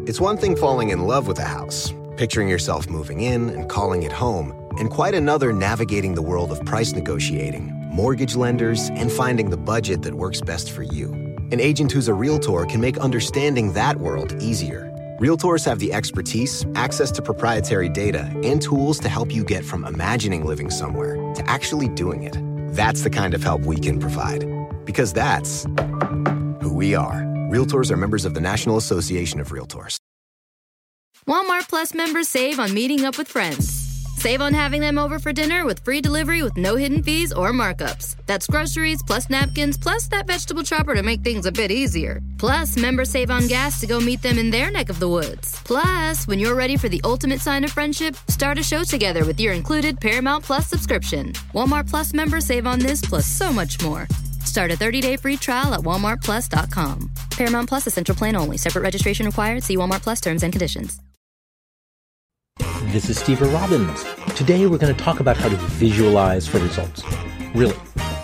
It's one thing falling in love with a house, picturing yourself moving in and calling it home, and quite another navigating the world of price negotiating, mortgage lenders, and finding the budget that works best for you. An agent who's a Realtor can make understanding that world easier. Realtors have the expertise, access to proprietary data, and tools to help you get from imagining living somewhere to actually doing it. That's the kind of help we can provide. Because that's who we are. Realtors are members of the National Association of Realtors. Walmart Plus members save on meeting up with friends. Save on having them over for dinner with free delivery with no hidden fees or markups. That's groceries, plus napkins, plus that vegetable chopper to make things a bit easier. Plus, members save on gas to go meet them in their neck of the woods. Plus, when you're ready for the ultimate sign of friendship, start a show together with your included Paramount Plus subscription. Walmart Plus members save on this plus so much more. Start a 30-day free trial at walmartplus.com. Paramount Plus Essential Plan only. Separate registration required. See Walmart Plus terms and conditions. This is Steve Robbins. Today we're going to talk about how to visualize for results. Really.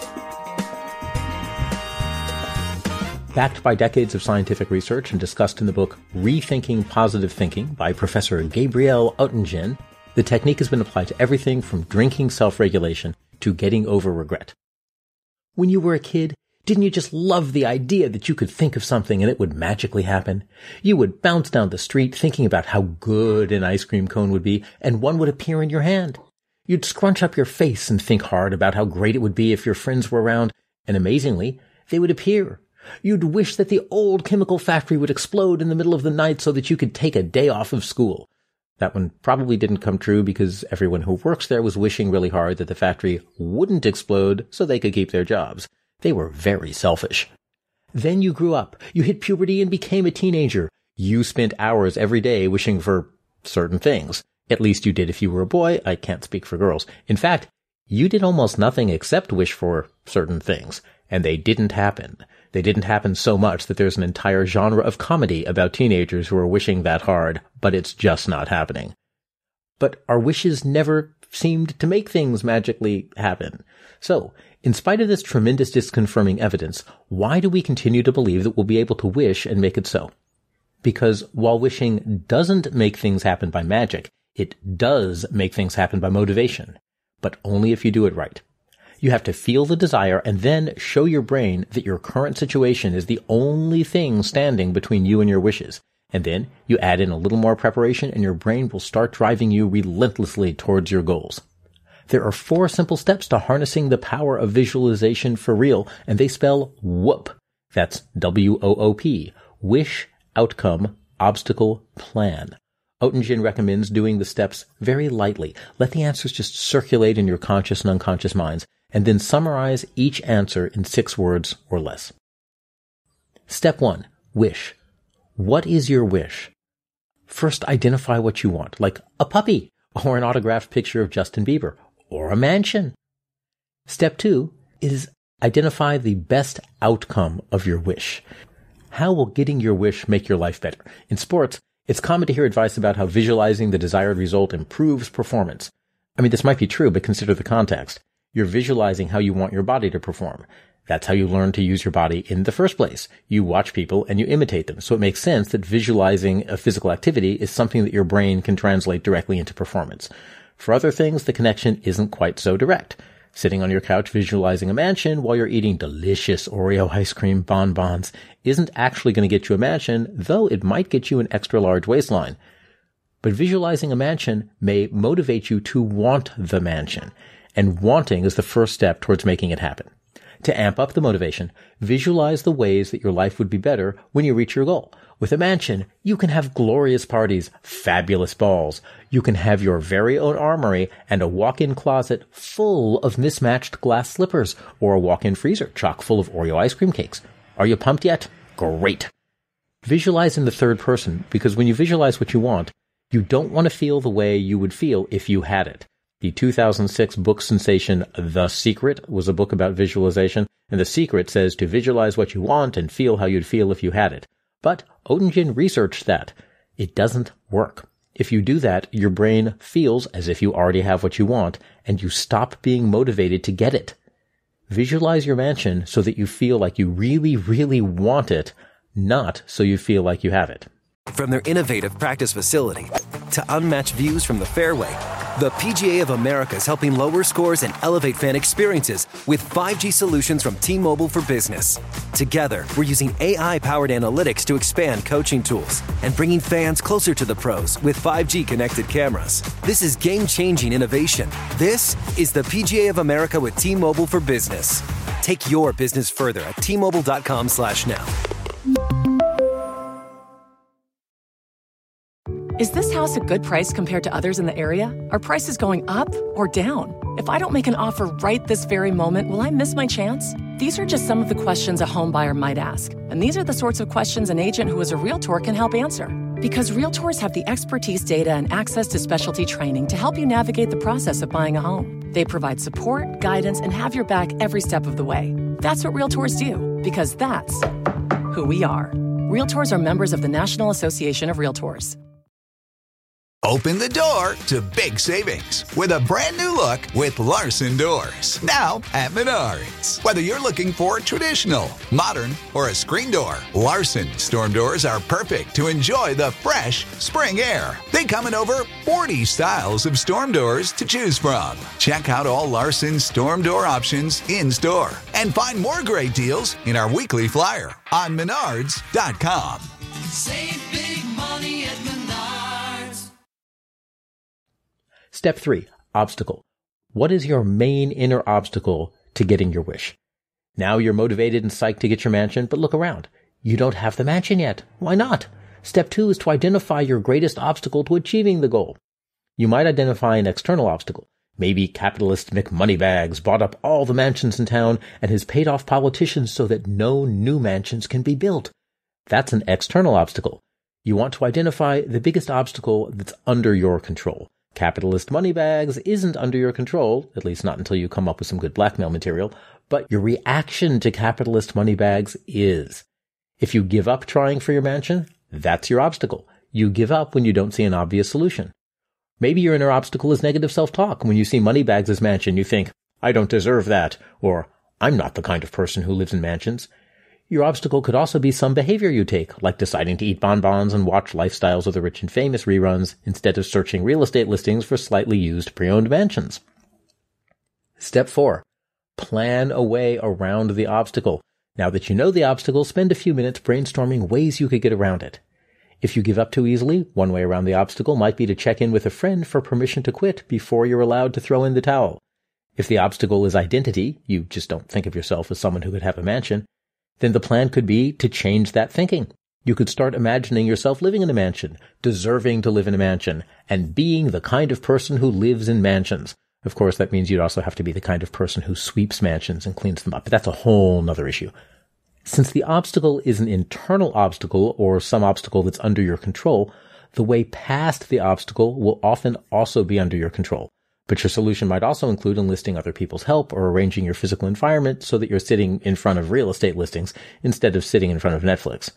Backed by decades of scientific research and discussed in the book Rethinking Positive Thinking by Professor Gabriel Oettingen, the technique has been applied to everything from drinking self-regulation to getting over regret. When you were a kid, didn't you just love the idea that you could think of something and it would magically happen? You would bounce down the street thinking about how good an ice cream cone would be, and one would appear in your hand. You'd scrunch up your face and think hard about how great it would be if your friends were around, and amazingly, they would appear. You'd wish that the old chemical factory would explode in the middle of the night so that you could take a day off of school. That one probably didn't come true because everyone who works there was wishing really hard that the factory wouldn't explode so they could keep their jobs. They were very selfish. Then you grew up. You hit puberty and became a teenager. You spent hours every day wishing for certain things. At least you did if you were a boy. I can't speak for girls. In fact, you did almost nothing except wish for certain things. And they didn't happen. They didn't happen so much that there's an entire genre of comedy about teenagers who are wishing that hard, but it's just not happening. But our wishes never seemed to make things magically happen. So, in spite of this tremendous disconfirming evidence, why do we continue to believe that we'll be able to wish and make it so? Because while wishing doesn't make things happen by magic, it does make things happen by motivation. But only if you do it right. You have to feel the desire and then show your brain that your current situation is the only thing standing between you and your wishes. And then you add in a little more preparation and your brain will start driving you relentlessly towards your goals. There are 4 simple steps to harnessing the power of visualization for real, and they spell WOOP. That's W-O-O-P. Wish, Outcome, Obstacle, Plan. Oettingen recommends doing the steps very lightly. Let the answers just circulate in your conscious and unconscious minds, and then summarize each answer in 6 words or less. Step 1. Wish. What is your wish? First, identify what you want, like a puppy, or an autographed picture of Justin Bieber, or a mansion. Step 2 is identify the best outcome of your wish. How will getting your wish make your life better? In sports, it's common to hear advice about how visualizing the desired result improves performance. I mean, this might be true, but consider the context. You're visualizing how you want your body to perform. That's how you learn to use your body in the first place. You watch people and you imitate them. So it makes sense that visualizing a physical activity is something that your brain can translate directly into performance. For other things, the connection isn't quite so direct. Sitting on your couch visualizing a mansion while you're eating delicious Oreo ice cream bonbons isn't actually going to get you a mansion, though it might get you an extra large waistline. But visualizing a mansion may motivate you to want the mansion. And wanting is the first step towards making it happen. To amp up the motivation, visualize the ways that your life would be better when you reach your goal. With a mansion, you can have glorious parties, fabulous balls. You can have your very own armory and a walk-in closet full of mismatched glass slippers, or a walk-in freezer chock full of Oreo ice cream cakes. Are you pumped yet? Great. Visualize in the third person, because when you visualize what you want, you don't want to feel the way you would feel if you had it. The 2006 book sensation The Secret was a book about visualization, and The Secret says to visualize what you want and feel how you'd feel if you had it. But Oettingen researched that. It doesn't work. If you do that, your brain feels as if you already have what you want, and you stop being motivated to get it. Visualize your mansion so that you feel like you really, really want it, not so you feel like you have it. From their innovative practice facility to unmatched views from the fairway, the PGA of America is helping lower scores and elevate fan experiences with 5G solutions from T-Mobile for Business. Together, we're using AI-powered analytics to expand coaching tools and bringing fans closer to the pros with 5G connected cameras. This is game-changing innovation. This is the PGA of America with T-Mobile for Business. Take your business further at T-Mobile.com/now. Is this house a good price compared to others in the area? Are prices going up or down? If I don't make an offer right this very moment, will I miss my chance? These are just some of the questions a home buyer might ask. And these are the sorts of questions an agent who is a Realtor can help answer. Because Realtors have the expertise, data, and access to specialty training to help you navigate the process of buying a home. They provide support, guidance, and have your back every step of the way. That's what Realtors do, because that's who we are. Realtors are members of the National Association of Realtors. Open the door to big savings with a brand new look with Larson Doors. Now at Menards. Whether you're looking for traditional, modern, or a screen door, Larson storm doors are perfect to enjoy the fresh spring air. They come in over 40 styles of storm doors to choose from. Check out all Larson storm door options in store and find more great deals in our weekly flyer on Menards.com. Save big money at Menards. Step 3, obstacle. What is your main inner obstacle to getting your wish? Now you're motivated and psyched to get your mansion, but look around. You don't have the mansion yet. Why not? Step 2 is to identify your greatest obstacle to achieving the goal. You might identify an external obstacle. Maybe capitalist McMoneybags bought up all the mansions in town and has paid off politicians so that no new mansions can be built. That's an external obstacle. You want to identify the biggest obstacle that's under your control. Capitalist Moneybags isn't under your control, at least not until you come up with some good blackmail material, but your reaction to capitalist Moneybags is. If you give up trying for your mansion, that's your obstacle. You give up when you don't see an obvious solution. Maybe your inner obstacle is negative self-talk. When you see Moneybags' mansion, you think, I don't deserve that, or I'm not the kind of person who lives in mansions. Your obstacle could also be some behavior you take, like deciding to eat bonbons and watch Lifestyles of the Rich and Famous reruns instead of searching real estate listings for slightly used pre-owned mansions. Step 4. Plan a way around the obstacle. Now that you know the obstacle, spend a few minutes brainstorming ways you could get around it. If you give up too easily, one way around the obstacle might be to check in with a friend for permission to quit before you're allowed to throw in the towel. If the obstacle is identity, you just don't think of yourself as someone who could have a mansion, then the plan could be to change that thinking. You could start imagining yourself living in a mansion, deserving to live in a mansion, and being the kind of person who lives in mansions. Of course, that means you'd also have to be the kind of person who sweeps mansions and cleans them up, but that's a whole nother issue. Since the obstacle is an internal obstacle or some obstacle that's under your control, the way past the obstacle will often also be under your control. But your solution might also include enlisting other people's help or arranging your physical environment so that you're sitting in front of real estate listings instead of sitting in front of Netflix.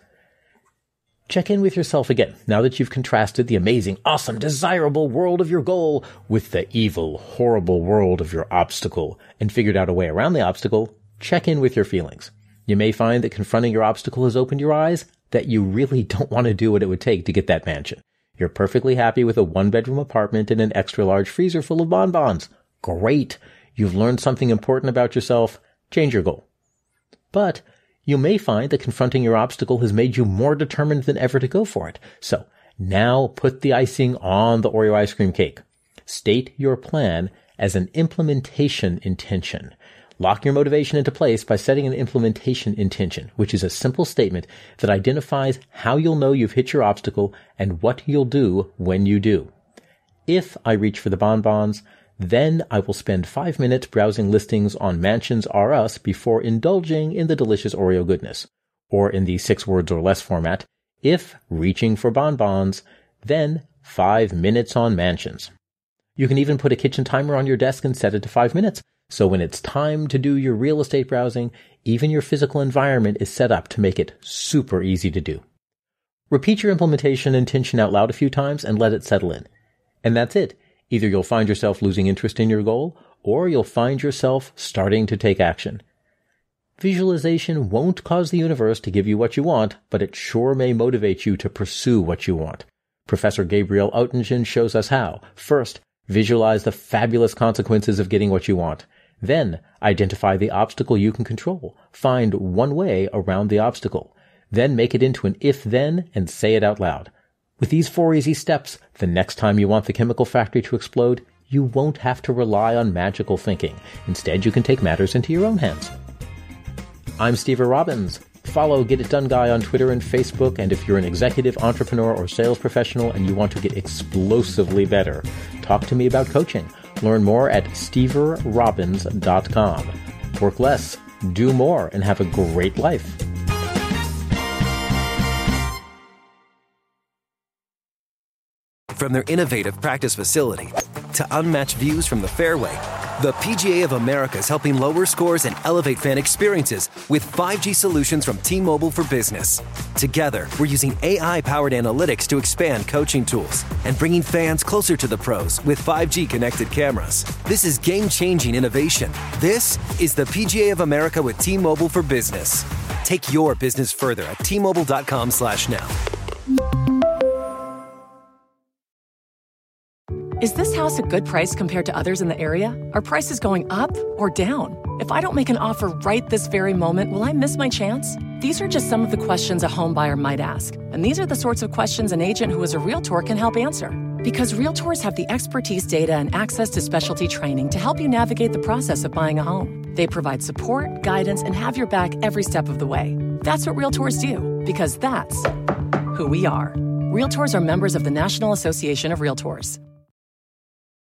Check in with yourself again, now that you've contrasted the amazing, awesome, desirable world of your goal with the evil, horrible world of your obstacle, and figured out a way around the obstacle. Check in with your feelings. You may find that confronting your obstacle has opened your eyes that you really don't want to do what it would take to get that mansion. You're perfectly happy with a one-bedroom apartment and an extra-large freezer full of bonbons. Great! You've learned something important about yourself. Change your goal. But you may find that confronting your obstacle has made you more determined than ever to go for it. So now put the icing on the Oreo ice cream cake. State your plan as an implementation intention. Lock your motivation into place by setting an implementation intention, which is a simple statement that identifies how you'll know you've hit your obstacle and what you'll do when you do. If I reach for the bonbons, then I will spend 5 minutes browsing listings on Mansions R Us before indulging in the delicious Oreo goodness. Or in the 6 words or less format, if reaching for bonbons, then 5 minutes on Mansions. You can even put a kitchen timer on your desk and set it to 5 minutes. So when it's time to do your real estate browsing, even your physical environment is set up to make it super easy to do. Repeat your implementation intention out loud a few times and let it settle in. And that's it. Either you'll find yourself losing interest in your goal, or you'll find yourself starting to take action. Visualization won't cause the universe to give you what you want, but it sure may motivate you to pursue what you want. Professor Gabriel Oettingen shows us how. First, visualize the fabulous consequences of getting what you want. Then, identify the obstacle you can control. Find one way around the obstacle. Then make it into an if-then and say it out loud. With these 4 easy steps, the next time you want the chemical factory to explode, you won't have to rely on magical thinking. Instead, you can take matters into your own hands. I'm Steve Robbins. Follow Get It Done Guy on Twitter and Facebook, and if you're an executive, entrepreneur, or sales professional and you want to get explosively better, talk to me about coaching. Learn more at steverrobbins.com. Work less, do more, and have a great life. From their innovative practice facility to unmatched views from the fairway, the PGA of America is helping lower scores and elevate fan experiences with 5G solutions from T-Mobile for Business. Together, we're using AI-powered analytics to expand coaching tools and bringing fans closer to the pros with 5G connected cameras. This is game-changing innovation. This is the PGA of America with T-Mobile for Business. Take your business further at T-Mobile.com/now. Is this house a good price compared to others in the area? Are prices going up or down? If I don't make an offer right this very moment, will I miss my chance? These are just some of the questions a home buyer might ask. And these are the sorts of questions an agent who is a Realtor can help answer. Because Realtors have the expertise, data, and access to specialty training to help you navigate the process of buying a home. They provide support, guidance, and have your back every step of the way. That's what Realtors do, because that's who we are. Realtors are members of the National Association of Realtors.